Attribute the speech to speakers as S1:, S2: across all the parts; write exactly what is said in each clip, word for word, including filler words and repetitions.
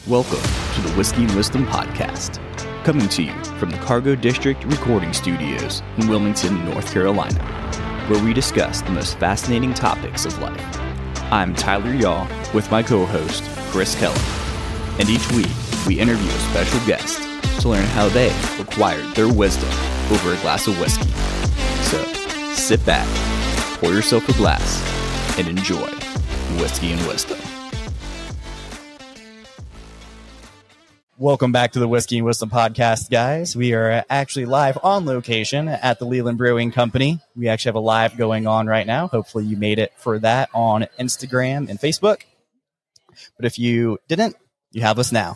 S1: Welcome to the Whiskey and Wisdom Podcast, coming to you from the Cargo District Recording Studios in Wilmington, North Carolina, where we discuss the most fascinating topics of life. I'm Tyler Yaw with my co-host, Chris Keller, and each week we interview a special guest to learn how they acquired their wisdom over a glass of whiskey. So sit back, pour yourself a glass, and enjoy Whiskey and Wisdom.
S2: Welcome back to the Whiskey and Wisdom Podcast, guys. We are actually live on location at the Leland Brewing Company. We actually have a live going on right now. Hopefully you made it for that on Instagram and Facebook. But if you didn't, you have us now.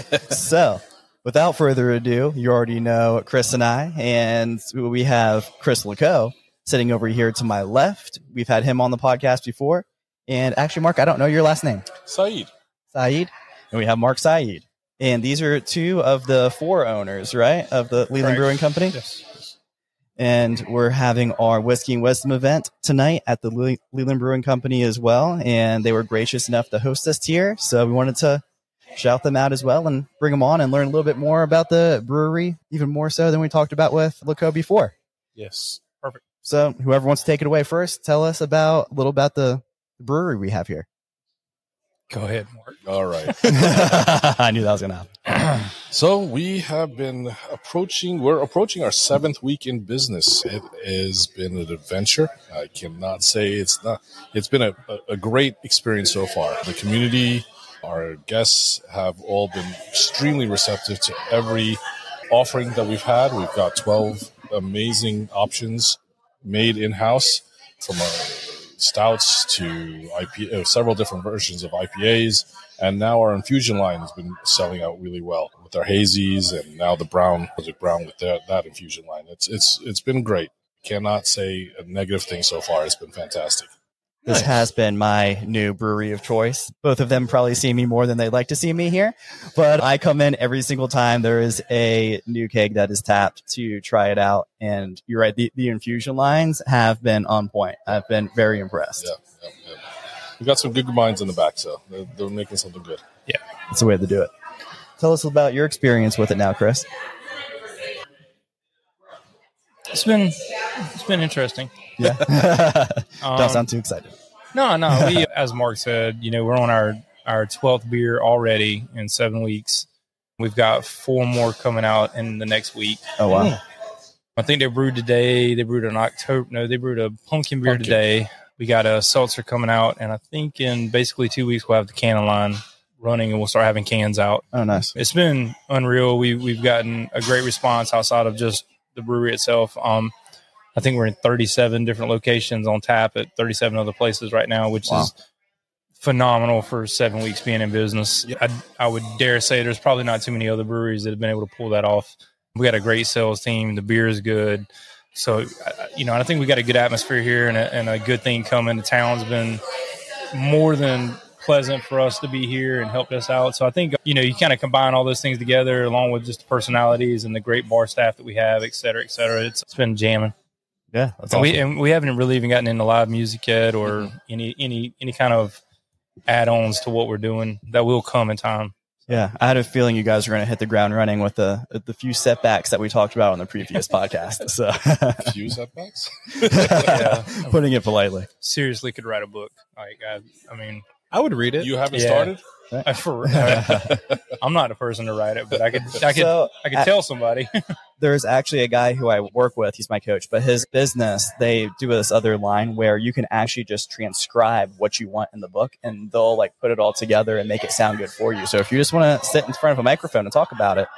S2: So without further ado, you already know Chris and I, and we have Chris Laco sitting over here to my left. We've had him on the podcast before. And actually, Mark, I don't know your last name.
S3: Saeed.
S2: Saeed. And we have Mark Saeed. And these are two of the four owners, right, of the Leland
S3: Correct.
S2: Brewing Company?
S3: Yes, yes.
S2: And we're having our Whiskey and Wisdom event tonight at the Le- Leland Brewing Company as well. And they were gracious enough to host us here. So we wanted to shout them out as well and bring them on and learn a little bit more about the brewery, even more so than we talked about with Laco before.
S3: Yes. Perfect.
S2: So whoever wants to take it away first, tell us about a little about the brewery we have here.
S3: Go ahead, Mark. All right.
S2: I knew that was going to happen.
S3: So we have been approaching, we're approaching our seventh week in business. It has been an adventure. I cannot say it's not, it's been a, a great experience so far. The community, our guests have all been extremely receptive to every offering that we've had. We've got twelve amazing options made in-house, from our stouts to I P A, several different versions of I P As. And now our infusion line has been selling out really well with our hazies, and now the brown, Project Brown with that, that infusion line. It's it's it's been great. Cannot say a negative thing so far. It's been fantastic.
S2: This
S3: Nice.
S2: has been my new brewery of choice. Both of them probably see me more than they'd like to see me here, but I come in every single time there is a new keg that is tapped to try it out. And you're right, the, the infusion lines have been on point. I've been very impressed.
S3: Yeah, yeah, yeah. We got some good minds in the back, so they're, they're making something good.
S2: Yeah, that's the way to do it. Tell us about your experience with it now, Chris.
S4: It's been it's been interesting.
S2: Yeah.
S4: Um,
S2: Don't sound too excited.
S4: No, no. We, as Mark said, you know, we're on our our twelfth beer already in seven weeks. We've got four more coming out in the next week.
S2: Oh, wow.
S4: I think they brewed today. They brewed an October. No, they brewed a pumpkin beer
S3: Pumpkin.
S4: today. We got a seltzer coming out, and I think in basically two weeks we'll have the canning line running, and we'll start having cans out.
S2: Oh, nice.
S4: It's been unreal. We we've gotten a great response outside of just the brewery itself. Um, I think we're in thirty-seven different locations on tap at thirty-seven other places right now, which
S2: Wow.
S4: is phenomenal for seven weeks being in business. I, I would dare say there's probably not too many other breweries that have been able to pull that off. We got a great sales team. The beer is good. So, you know, I think we got a good atmosphere here and a, and a good thing coming. The town's been more than pleasant for us to be here and helped us out. So I think, you know, you kind of combine all those things together along with just the personalities and the great bar staff that we have, et cetera, et cetera. It's, it's been jamming.
S2: Yeah, that's
S4: And
S2: awesome.
S4: we and we haven't really even gotten into live music yet or
S2: Mm-hmm.
S4: any any any kind of add-ons to what we're doing that will come in time.
S2: Yeah, I had a feeling you guys were going to hit the ground running with the the few setbacks that we talked about on the previous podcast. So,
S3: Few setbacks.
S4: Yeah.
S2: putting it politely.
S4: Seriously, could write a book. Like I, I mean,
S5: I would read it.
S3: You haven't
S4: Yeah.
S3: started?
S4: I, for, I, I'm not the person to write it, but I could I could
S2: So,
S4: I could
S2: uh,
S4: tell somebody.
S2: there's actually a guy who I work with. He's my coach, but his business, they do this other line where you can actually just transcribe what you want in the book, and they'll like put it all together and make it sound good for you. So if you just want to sit in front of a microphone and talk about it,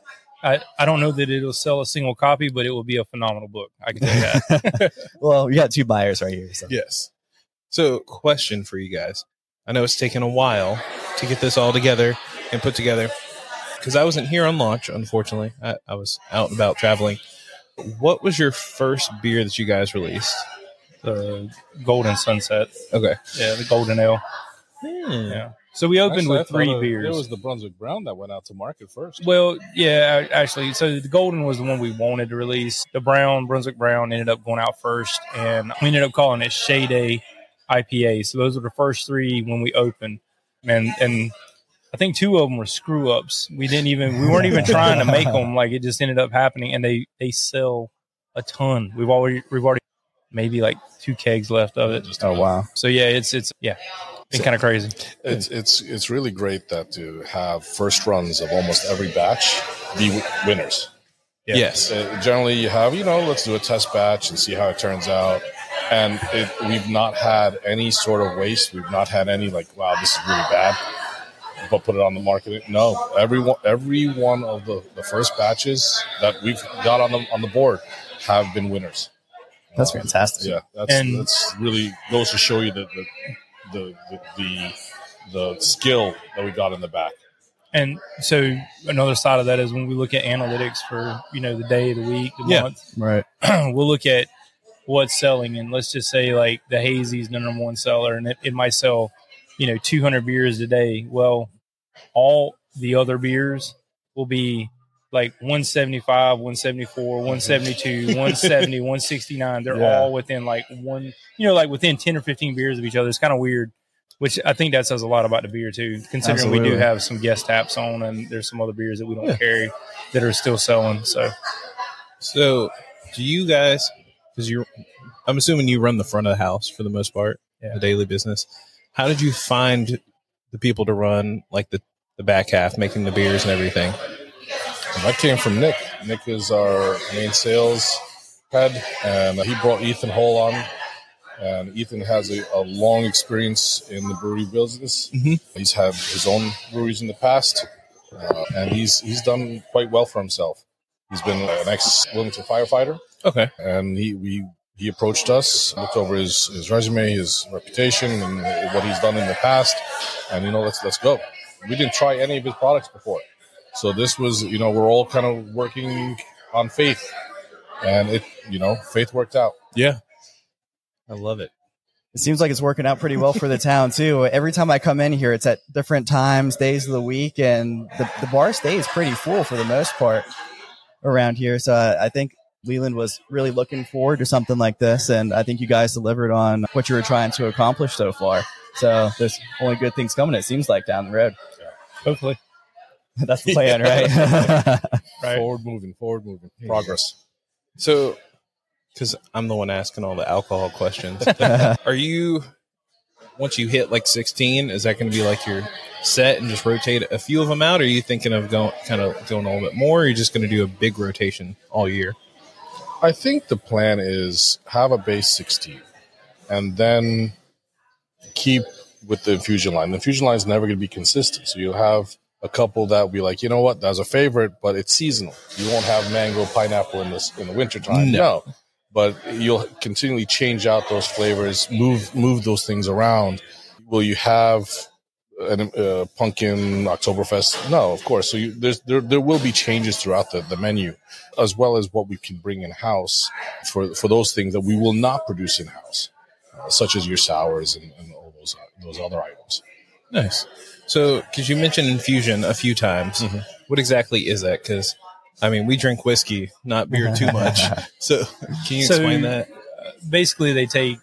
S4: I, I don't know that it'll sell a single copy, but it will be a phenomenal book. I can tell you that.
S2: well, we got two buyers right here. So.
S5: Yes. So, question for you guys. I know it's taken a while to get this all together and put together because I wasn't here on launch, unfortunately. I, I was out and about traveling. What was your first beer that you guys released?
S4: The Golden Sunset.
S5: Okay.
S4: Yeah, the Golden Ale.
S5: Hmm.
S4: Yeah. So we opened
S3: Actually, I
S4: with
S3: thought
S4: three
S3: it-
S4: beers.
S3: It was the Brunswick Brown that went out to market first.
S4: Well, yeah, actually, so the Golden was the one we wanted to release. The Brown, Brunswick Brown, ended up going out first, and we ended up calling it Shea Day I P A. So those were the first three when we opened. And and I think two of them were screw ups. We didn't even, we weren't even trying to make them. Like it just ended up happening, and they they sell a ton. We've already we've already maybe like two kegs left of it.
S2: Oh wow!
S4: So yeah, it's it's yeah, been kind of crazy.
S3: It's it's it's really great that to have first runs of almost every batch be w- winners.
S5: Yeah. Yes.
S3: Uh, generally, you have you know let's do a test batch and see how it turns out. And it, we've not had any sort of waste. We've not had any like, wow, this is really bad, but put it on the market. No, every one, every one of the, the first batches that we've got on the on the board have been winners.
S2: That's fantastic.
S3: Yeah, that's
S4: And-
S3: that's really goes to show you that the the, the the the skill that we got in the back.
S4: And so another side of that is when we look at analytics for, you know, the day, the week, the
S5: Yeah.
S4: month,
S2: Right.
S4: we'll look at what's selling. And let's just say like the Hazy's the number one seller, and it, it might sell, you know, two hundred beers a day. Well, all the other beers will be like one seventy-five, one seventy-four, one seventy-two, one seventy, one sixty-nine. They're
S2: Yeah.
S4: all within like one, you know, like within ten or fifteen beers of each other. It's kind of weird, which I think that says a lot about the beer too, considering we do
S2: Absolutely.
S4: have some guest taps on, and there's some other beers that we don't carry that are still selling. So
S5: So, do you guys? Because you're, I'm assuming you run the front of the house for the most part,
S4: Yeah.
S5: the daily business. How did you find the people to run like the the back half, making the beers and everything?
S3: That came from Nick. Nick is our main sales head, and he brought Ethan Hole on. And Ethan has a, a long experience in the brewery business.
S5: Mhm.
S3: He's had his own breweries in the past, uh, and he's he's done quite well for himself. He's been an ex-Wilmington firefighter,
S5: Okay.
S3: and he we he approached us, looked over his, his resume, his reputation, and what he's done in the past, and you know, let's let's go. We didn't try any of his products before, so this was you know we're all kind of working on faith, and it you know faith worked out.
S5: Yeah. I love it.
S2: It seems like it's working out pretty well for the town too. Every time I come in here, it's at different times, days of the week, and the, the bar stays pretty full for the most part around here. So I, I think Leland was really looking forward to something like this, and I think you guys delivered on what you were trying to accomplish so far. So there's only good things coming, it seems like, down the road.
S4: hopefully,
S2: That's the plan, right?
S4: right?
S3: Forward moving, forward moving, progress.
S5: So, because I'm the one asking all the alcohol questions, are you, once you hit like sixteen, is that going to be like your set and just rotate a few of them out? Or are you thinking of going kind of going a little bit more? Or are you just going to do a big rotation all year?
S3: I think the plan is have a base sixteen, and then keep with the infusion line. The infusion line is never going to be consistent, so you'll have a couple that will be like, you know what, that's a favorite, but it's seasonal. You won't have mango, pineapple in this in the wintertime.
S5: No.
S3: No. But you'll continually change out those flavors, move move those things around. Will you have a uh, pumpkin Oktoberfest? No, of course. So you, there's, there there will be changes throughout the, the menu, as well as what we can bring in house for for those things that we will not produce in house, uh, such as your sours and, and all those those other items.
S5: Nice. So, because you mentioned infusion a few times,
S3: Mm-hmm.
S5: what exactly is that? Because, I mean, we drink whiskey, not beer too much. So, can you
S4: So-
S5: explain that?
S4: Basically, they take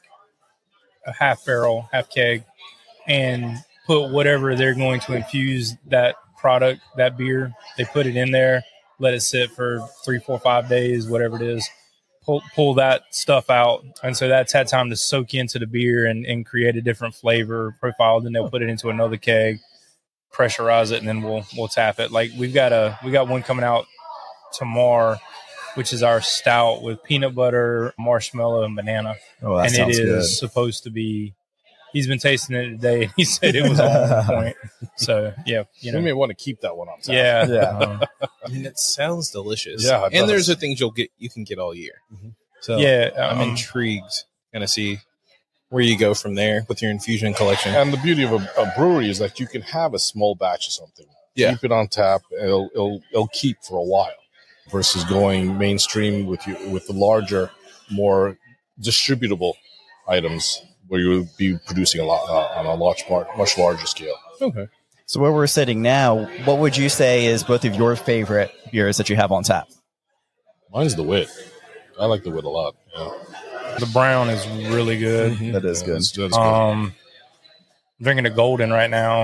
S4: a half barrel, half keg, and put whatever they're going to infuse that product, that beer. They put it in there, let it sit for three, four, five days, whatever it is. Pull, pull that stuff out, and so that's had time to soak into the beer and, and create a different flavor profile. Then they'll put it into another keg, pressurize it, and then we'll we'll tap it. Like we've got a we got one coming out tomorrow, which is our stout with peanut butter, marshmallow, and banana.
S2: Oh, that
S4: and it
S2: sounds
S4: is
S2: good.
S4: supposed to be. He's been tasting it today, and he said it was on point. So yeah, you
S3: We
S4: know,
S3: may want to keep that one on tap.
S4: yeah,
S2: Yeah.
S4: um,
S5: I mean, it sounds delicious.
S3: Yeah, it
S5: and there's
S3: does.
S5: the things you'll get, you can get all year. So,
S4: yeah.
S5: I'm
S4: um,
S5: intrigued, kind of see where you go from there with your infusion collection.
S3: And the beauty of a, a brewery is that you can have a small batch of something,
S5: Yeah.
S3: keep it on tap, and it'll, it'll it'll keep for a while, versus going mainstream with you with the larger, more distributable items where you would be producing a lot uh, on a much much larger scale.
S5: Okay.
S2: So where we're sitting now, what would you say is both of your favorite beers that you have on tap?
S3: Mine's the wit. I like the wit a lot. Yeah.
S4: the brown is really good.
S2: That is
S3: Yeah,
S2: good.
S3: that's- that's good.
S4: Um, I'm drinking a golden right now.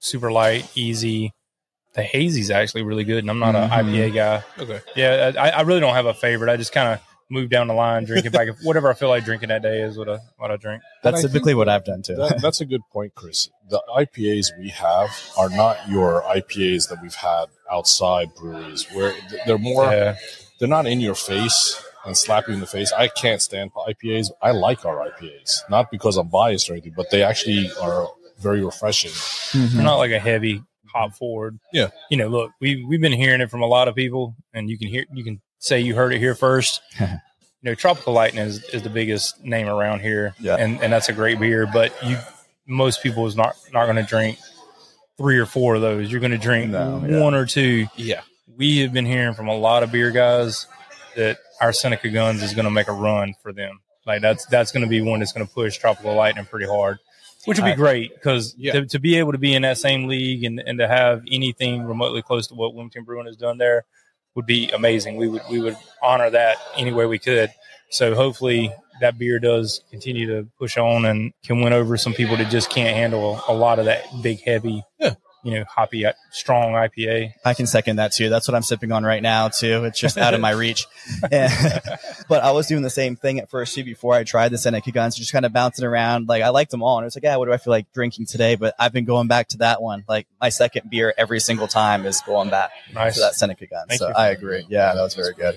S4: super light, easy. The hazy's actually really good, and I'm not
S2: Mm-hmm.
S4: an I P A guy.
S5: Okay.
S4: Yeah, I, I really don't have a favorite. I just kind of move down the line, drink it back. Whatever I feel like drinking that day is what I what I drink.
S2: That's
S3: And I
S2: typically
S3: think
S2: what I've done too.
S3: That, that's a good point, Chris. The I P As we have are not your I P As that we've had outside breweries, where they're more,
S4: Yeah.
S3: they're not in your face and slap you in the face. I can't stand I P As. I like our I P As, not because I'm biased or anything, but they actually are very refreshing.
S4: They're not like a heavy hop forward.
S3: Yeah.
S4: You know, look, we we've been hearing it from a lot of people, and you can hear you can say you heard it here first. You know, Tropical Lightning is, is the biggest name around here,
S2: Yeah.
S4: and and that's a great beer. But you, most people is not not going to drink three or four of those. You're going to drink
S2: No, yeah.
S4: one or two.
S5: Yeah.
S4: We have been hearing from a lot of beer guys that our Seneca Guns is going to make a run for them. Like that's that's going to be one that's going to push Tropical Lightning pretty hard, which would be
S2: I-
S4: great because
S5: Yeah.
S4: to, to be able to be in that same league and, and to have anything remotely close to what Wilmington Brewing has done there would be amazing. We would we would honor that any way we could. So hopefully that beer does continue to push on and can win over some people that just can't handle a lot of that big, heavy,
S5: Yeah.
S4: you know, hoppy, strong I P A.
S2: I can second that too. That's what I'm sipping on right now too. It's just out of my reach. And, but I was doing the same thing at first too before I tried the Seneca Guns, just kind of bouncing around. Like I liked them all, and it was like, yeah, what do I feel like drinking today? But I've been going back to that one. Like my second beer every single time is going back
S4: Nice.
S2: to that Seneca Gun.
S4: Thank
S2: so
S4: you.
S2: I agree. Yeah, that was very good.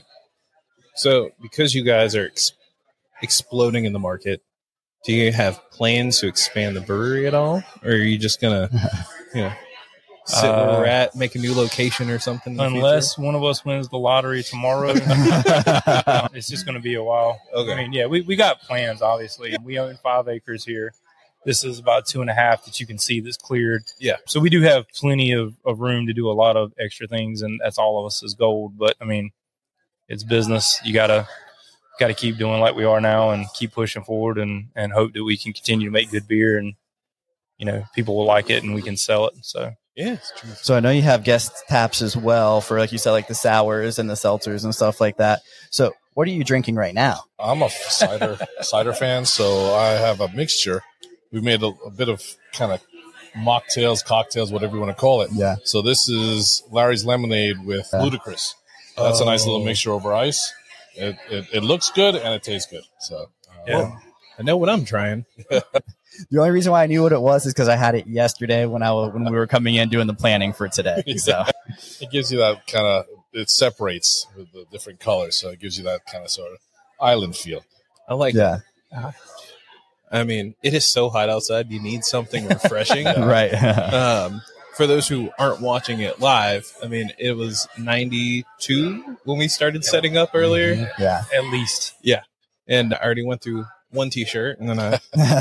S5: So, because you guys are ex- exploding in the market, do you have plans to expand the brewery at all, or are you just gonna, you know, sit where
S4: Uh,
S5: we're at, make a new location or something? in the
S4: Unless one of us wins the lottery tomorrow, it's just going to be a while.
S5: Okay.
S4: I mean, yeah, we, we got plans, obviously. We own five acres here. This is about two and a half that you can see that's cleared.
S5: Yeah.
S4: So we do have plenty of, of room to do a lot of extra things, and that's all of us is gold. But, I mean, it's business. You got to got to keep doing like we are now and keep pushing forward and, and hope that we can continue to make good beer and, you know, people will like it and we can sell it. So,
S5: Yeah, it's true.
S2: So I know you have guest taps as well for, like you said, like the sours and the seltzers and stuff like that. So what are you drinking right now?
S3: I'm a cider cider fan, so I have a mixture. We made a, a bit of kind of mocktails, cocktails, whatever you want to call it.
S2: Yeah.
S3: So this is Larry's Lemonade with
S2: Yeah.
S3: Ludacris. That's a nice little
S5: Oh.
S3: mixture over ice. It, it, it looks good and it tastes good. So uh,
S4: yeah.
S5: I know what I'm trying.
S2: The only reason why I knew what it was is because I had it yesterday when I was, when we were coming in doing the planning for today. So
S3: it gives you that kind of, it separates with the different colors. So it gives you that kind of sort of island feel.
S5: I like.
S2: yeah,
S5: I mean, it is so hot outside. You need something refreshing.
S2: right.
S5: Um, for those who aren't watching it live, I mean, it was ninety-two when we started setting up earlier,
S2: yeah.
S4: at least.
S5: and I already went through one T-shirt, and then I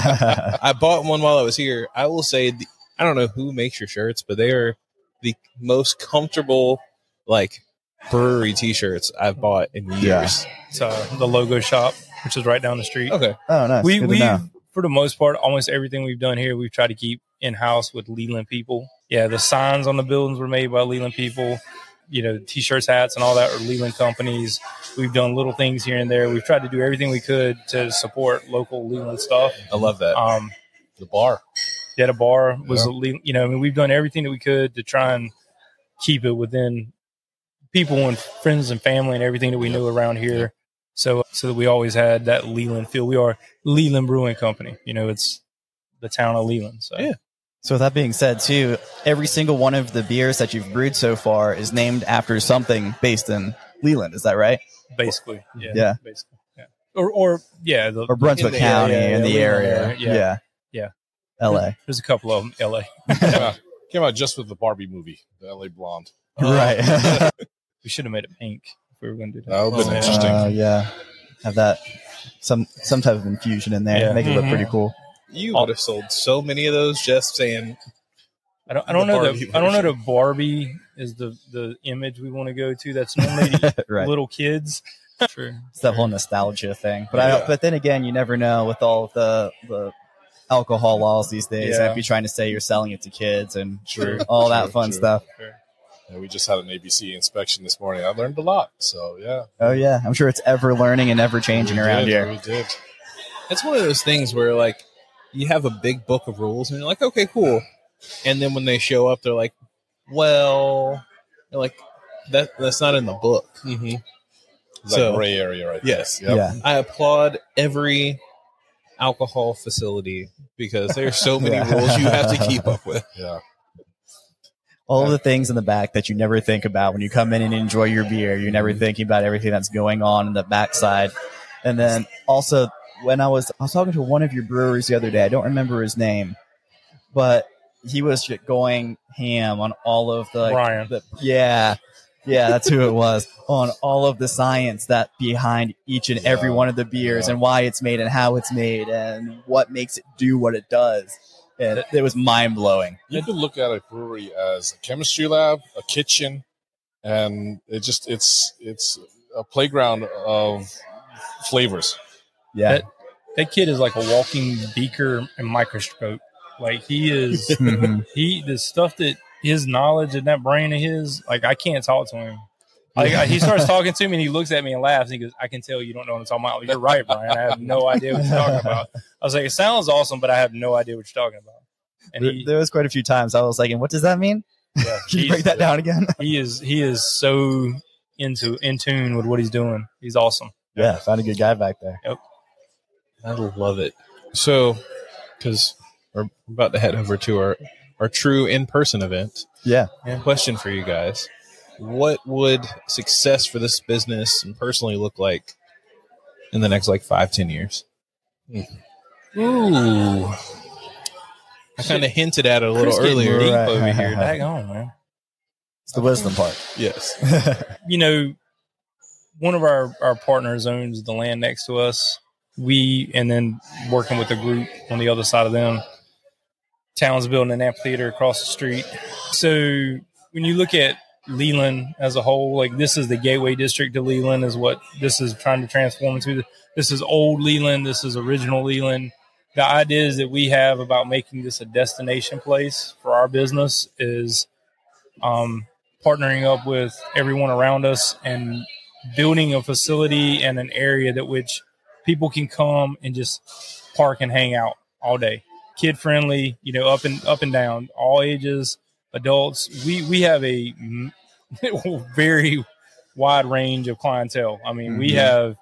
S5: I bought one while I was here. I will say, the, I don't know who makes your shirts, but they are the most comfortable, like, brewery T-shirts I've bought in years.
S2: Yeah.
S4: It's uh, the Logo Shop, which is right down the street.
S5: Okay.
S2: Oh, nice.
S4: we
S2: Good to
S4: we
S2: know.
S4: for the most part, almost everything we've done here, we've tried to keep in house with Leland people. Yeah, the signs on the buildings were made by Leland people. You know, t-shirts, hats, and all that are Leland companies. We've done little things here and there. We've tried to do everything we could to support local Leland stuff.
S5: I love that.
S4: Um,
S3: The bar.
S4: yeah, the bar was,
S3: Yeah.
S4: a Le- you know, I mean, we've done everything that we could to try and keep it within people and friends and family and everything that we knew around here. So, so that we always had that Leland feel. We are Leland Brewing Company. You know, it's the town of Leland. So,
S5: Yeah.
S2: So with that being said, too, every single one of the beers that you've brewed so far is named after something based in Leland. Is that right?
S4: basically, yeah,
S2: Yeah.
S4: basically, yeah, or, or yeah, the,
S2: Or Brunswick
S5: the
S2: County
S4: area,
S2: in the
S4: yeah,
S2: area?
S4: Leland area, yeah.
S2: Yeah.
S4: Yeah.
S2: L A.
S4: There's a couple of them. L A.
S3: Came out, came out just with the Barbie movie, the L A Blonde.
S2: Right.
S4: We should have made it pink if we were going to do that.
S3: That would have been
S5: Oh,
S3: interesting.
S2: Uh, yeah. Have that some some type of infusion in there.
S4: Yeah.
S2: Make it look
S4: Mhm.
S2: pretty cool.
S5: You would have sold so many of those just saying,
S4: I don't. I don't
S5: The
S4: know.
S5: Barbie
S4: The, I don't know. The
S5: version.
S4: Barbie is the the image we want to go to. That's normally the
S2: Right.
S4: little kids. Sure.
S2: It's that whole nostalgia thing. But I
S3: Yeah.
S2: don't, but then again, you never know with all the the alcohol laws these days.
S4: Yeah.
S2: I'd be trying to say you're selling it to kids and
S3: True.
S2: all that
S3: True,
S2: fun
S3: true.
S2: stuff.
S3: Yeah, we just had an A B C inspection this morning. I learned a lot. So, yeah.
S2: Oh yeah, I'm sure it's ever learning and ever changing
S3: We
S2: around
S3: did,
S2: here.
S3: We did.
S5: it's one of those things where, like, you have a big book of rules, and you're like, okay, cool. and then when they show up, they're like, well, they're like that that's not in the book.
S3: Mm-hmm.
S5: So,
S3: that gray area right
S5: yes.
S3: there. Yep.
S2: Yeah.
S5: I applaud every alcohol facility because there's so many
S2: Yeah.
S5: rules you have to keep up with.
S3: Yeah.
S2: All of the things in the back that you never think about when you come in and enjoy your beer. You're never thinking about everything that's going on in the backside. And then also, when I was I was talking to one of your brewers the other day, I don't remember his name, but he was going ham on all of the, like,
S4: Brian.
S2: the yeah, yeah, that's who it was, on all of the science that behind each and every
S3: Yeah.
S2: one of the beers
S3: Yeah.
S2: and why it's made and how it's made and what makes it do what it does. And it, it was mind blowing.
S3: You could look at a brewery as a chemistry lab, a kitchen, and it just it's it's a playground of flavors.
S2: Yeah.
S4: That, that kid is like a walking beaker and microscope. Like he is,
S2: Mhm.
S4: he the stuff that his knowledge and that brain of his. Like I can't talk to him. Like I, he starts talking to me and he looks at me and laughs. And he goes, "I can tell you don't know what I'm talking about." Like, "You're right, Brian. I have no idea what you're talking about." I was like, "It sounds awesome, but I have no idea what you're talking about." And
S2: There,
S4: he,
S2: there was quite a few times I was like, and what does that mean?
S4: yeah,
S2: Can you
S4: he's-
S2: break that down again?
S4: He is he is so into in tune with what he's doing. He's awesome.
S2: Yeah, found a good guy back there.
S5: I love it. So, because we're about to head over to our, our true in-person event.
S2: Yeah.
S5: Question for you guys. What would success for this business and personally look like in the next like five, ten years?
S4: Ooh,
S5: I kind of hinted at it a little
S4: Chris getting
S5: earlier.
S4: deep
S2: Right.
S4: over here. Dag on, man.
S2: It's the wisdom part.
S5: Yes.
S4: You know, one of our, our partners owns the land next to us. We, and then working with a group on the other side of them, town's building an amphitheater across the street. So when you look at Leland as a whole, like this is the gateway district to Leland is what this is trying to transform into. This is old Leland. This is original Leland. The ideas that we have about making this a destination place for our business is um, partnering up with everyone around us and building a facility and an area that which people can come and just park and hang out all day. Kid friendly, you know, up and up and down, all ages, adults. We we have a very wide range of clientele. I mean, we have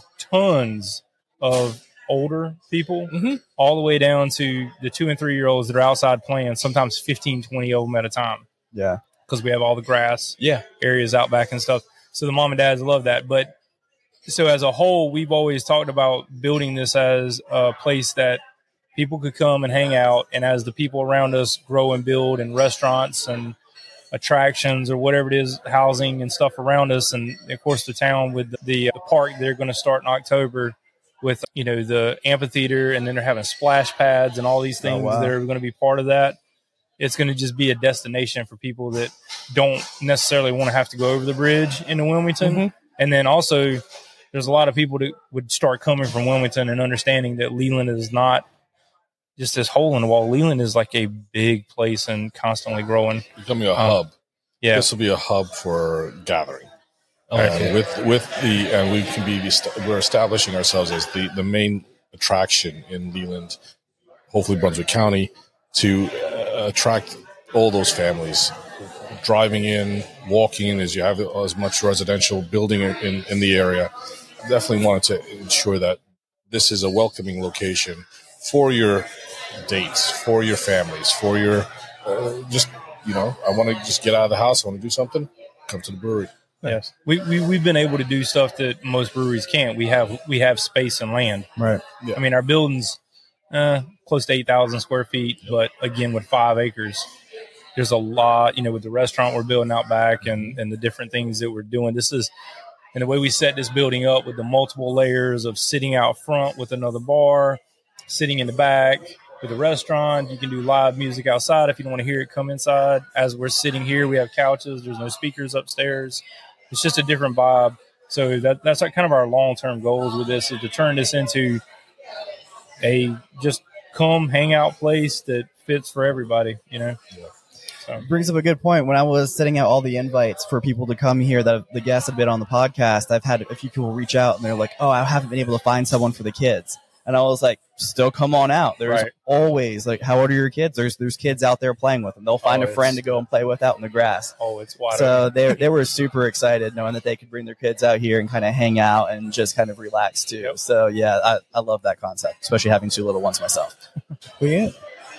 S4: tons of older people,
S5: Mhm.
S4: all the way down to the two and three year olds that are outside playing, sometimes fifteen, twenty of them at a time,
S2: Yeah.
S4: because we have all the grass
S5: Yeah.
S4: areas out back and stuff. So the mom and dads love that. But so as a whole, we've always talked about building this as a place that people could come and hang out. And as the people around us grow and build, and restaurants and attractions or whatever it is, housing and stuff around us. And of course, the town with the, the park, they're going to start in October with, you know, the amphitheater, and then they're having splash pads and all these things
S2: Oh, wow.
S4: that are going to be part of that. It's going to just be a destination for people that don't necessarily want to have to go over the bridge into Wilmington.
S5: Mhm.
S4: And then also there's a lot of people that would start coming from Wilmington and understanding that Leland is not just this hole in the wall. Leland is like a big place and constantly growing.
S3: Becoming a
S4: Um,
S3: hub.
S4: Yeah.
S3: This will be a hub for gathering.
S5: Okay.
S3: And with with the and we can be we're establishing ourselves as the the main attraction in Leland, hopefully Brunswick County, to uh, attract all those families driving in, walking in, as you have as much residential building in, in, in the area. Definitely wanted to ensure that this is a welcoming location for your dates, for your families, for your uh, just you know, I want to just get out of the house. I want to do something. Come to the brewery.
S4: Yes. We, we, we've been able to do stuff that most breweries can't. We have, we have space and land.
S2: Right.
S3: Yeah.
S4: I mean, our building's uh, close to eight thousand square feet, but again, with five acres, there's a lot, you know, with the restaurant we're building out back and, and the different things that we're doing. This is, and the way we set this building up with the multiple layers of sitting out front with another bar, sitting in the back with a restaurant. You can do live music outside. If you don't want to hear it, come inside. As we're sitting here, we have couches. There's no speakers upstairs. It's just a different vibe. So that that's like kind of our long-term goals with this, is to turn this into a just come hang out place that fits for everybody, you know? So,
S2: Brings up a good point. When I was setting out all the invites for people to come here that the guests have been on the podcast, I've had a few people reach out and they're like, oh, I haven't been able to find someone for the kids. And And I was like, still come on out. There's
S4: Right.
S2: always like, how old are your kids? There's there's kids out there playing with them. They'll find
S4: Oh,
S2: a friend to
S4: it's-
S2: go and play with out in the grass.
S4: Oh, it's wide
S2: So
S4: open.
S2: they they were super excited knowing that they could bring their kids out here and kind of hang out and just kind of relax too.
S4: Yep.
S2: So yeah, I, I love that concept, especially having two little ones myself.
S5: Well, yeah.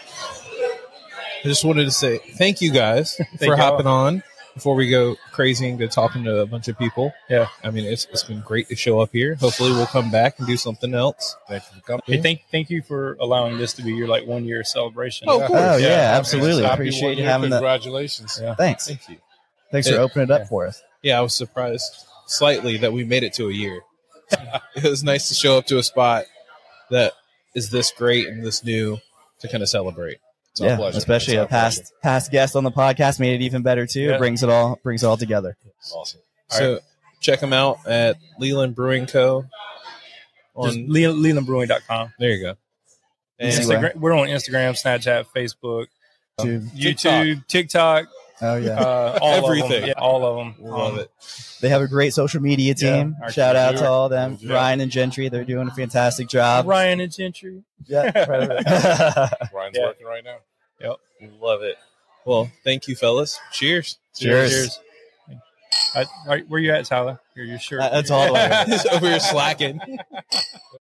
S5: I just wanted to say thank you guys for
S4: y'all.
S5: hopping on before we go crazy and go talking to a bunch of people.
S4: Yeah.
S5: I mean, it's it's been great to show up here. Hopefully, we'll come back and do something else.
S3: Thank you for coming.
S4: Hey, thank thank you for allowing this to be your like one year celebration.
S5: Oh, of course.
S2: Oh yeah,
S4: Yeah,
S2: absolutely.
S3: Happy
S2: Appreciate
S3: one
S2: you
S3: year.
S2: having that.
S3: Congratulations.
S4: Yeah.
S2: Thanks.
S5: Thank you.
S2: Thanks for
S5: Yeah.
S2: opening it up
S4: Yeah.
S2: for us.
S5: Yeah, I was surprised slightly that we made it to a year. It was nice to show up to a spot that is this great and this new to kind of celebrate.
S3: It's our
S2: Yeah,
S3: pleasure.
S2: especially
S3: It's
S2: a
S3: our
S2: past
S3: pleasure.
S2: past guest on the podcast made it even better too.
S4: Yeah.
S2: It brings it all brings it all together.
S3: Awesome.
S4: All
S5: So check them out at Leland Brewing Co.
S4: Just
S5: On
S4: Le- leland brewing dot com.
S5: there you go. And
S2: Easy.
S4: Instagram, we're on Instagram, Snapchat, Facebook,
S2: Dude.
S4: YouTube, TikTok,
S2: Oh yeah,
S4: uh, all of
S5: Everything.
S4: them. Yeah, all of them.
S5: love
S4: Um,
S5: it.
S2: they have a great social media team.
S4: Yeah, our
S2: Shout out
S4: team.
S2: to all of them.
S3: Yeah.
S2: Ryan and Gentry, they're doing a fantastic job.
S4: Ryan and Gentry.
S2: Yeah, right.
S3: Ryan's
S4: Yeah.
S3: working right now.
S5: Love it. Well, thank you, fellas. Cheers.
S2: Cheers.
S4: Cheers. I, all right, where you at, Tyler? You're, you're sure?
S2: That's all the way.
S5: Over here slacking.